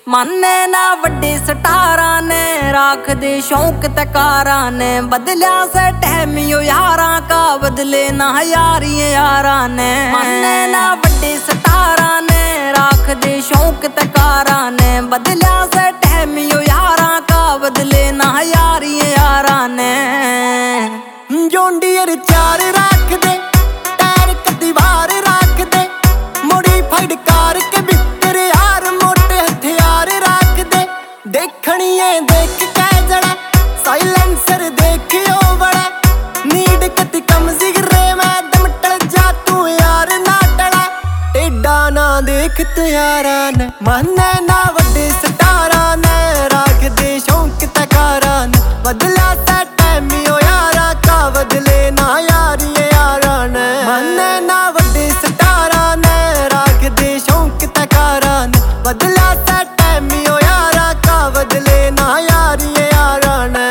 माने ना वड्डे स्टारां ने राख दे शौक ते कारां ने बदलिया से टहमियो यारां का बदले ना यारियां यारां ने। माने ना वड्डे स्टारां ने राख दे शौक ते कारां ने बदलिया से टहमियो यारां का बदले ना यारियां यारां ने। जोंडियर चार राख दे टायर कदी बार राख दे मॉडिफाइड कार के भीतर यार मोटे हथियार राख दे। देखणिए देख के जड़ा साइलेंसर देखियो बड़ा नीड कदी कम सिगरे मैं दम टल जा तू यार ना टला टेढ़ा ना देख तू यारा ने। माने ना वड्डे स्टारां ने राख दे शौक ते कारां ने बदला सा टैमियो यारा का बदले ना यारिये यारा ने। माने ना वड्डे स्टारां ने राख दे शौक ते कारां ने बदला सा टैमियो यारा का बदले ना यारिये यारा ने।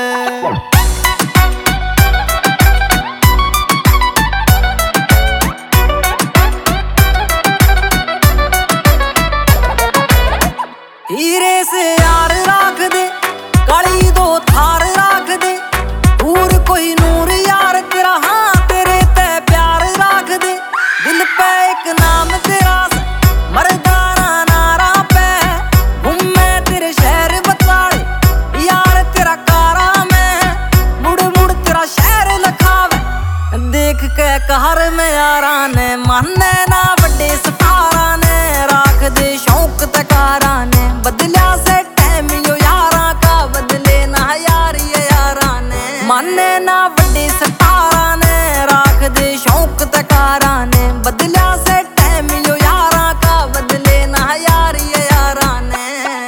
हीरे से यार राख दे काली दो थार राख दे दूर कोई नूर यार तेरा हाँ तेरे ते प्यार राख दे। दिल पे एक नाम तेरा मर्दाना नारा पे घूमे तेरे शहर बताड़े यार तेरा कारा में मुड़ मुड़ तेरा शहर लखावे देख के कहर में यारा ने। माने ना वड्डे स्टारां ने राख दे शौक ते कारां ने बदलिया से टहमियो यारां का बदले ना यारिये यारां ने। माने ना वड्डे स्टारां ने राख दे शौक ते कारां ने बदलिया से टहमियो यारां का बदले ना यारिये यारां ने।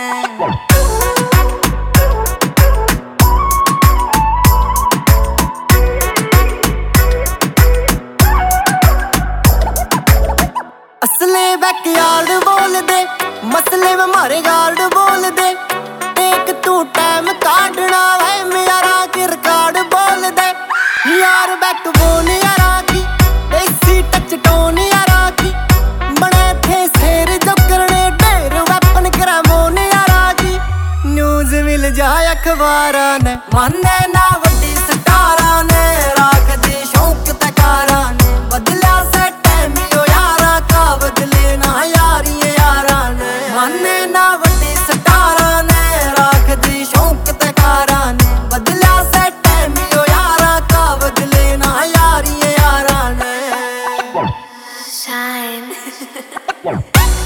असले बैकयार्ड बोल दे मसले में मारे गार्ड बोल दे एक तू टाइम काटना है मेरा के रिकॉर्ड बोल दे यार बैकबोन यारा की देसी टच टोन यारा की बने थे शेर जो करने ढेर वेपन करामोन यारा की न्यूज मिल जाए अखबारां ने। माने ना वड्डे स्टारां ने राख दे शौक ते कारां ने बदला से टहमियो यारां का बदले ना यारिये यारां ने। माने ना वड्डे स्टारां ने राख दे शौक ते कारां ने बदला से टहमियो यारां का बदले ना यारिये यारां ने। Shine.